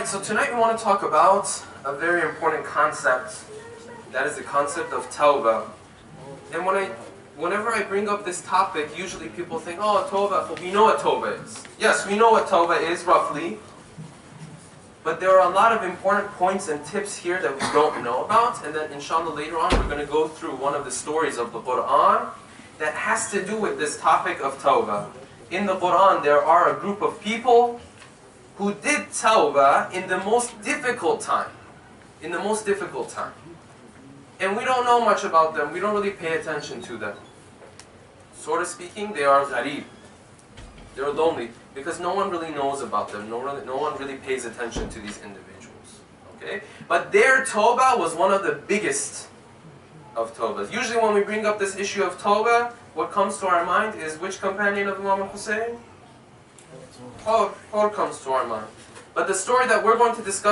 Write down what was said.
Alright, so tonight we want to talk about a very important concept. That is the concept of Tawbah. And whenever I bring up this topic, usually people think, oh, Tawbah, we know what Tawbah is. Yes, we know what Tawbah is, roughly. But there are a lot of important points and tips here that we don't know about. And then inshallah later on we're going to go through one of the stories of the Quran that has to do with this topic of Tawbah. In the Quran there are a group of people who did Tawbah in the most difficult time. In the most difficult time. And we don't know much about them. We don't really pay attention to them. Sort of speaking, they are gharib. They're lonely. Because no one really knows about them. No one really pays attention to these individuals. Okay? But their Tawbah was one of the biggest of Tawbahs. Usually when we bring up this issue of Tawbah, what comes to our mind is which companion of Imam Hussein? Hur comes to our mind. But the story that we're going to discuss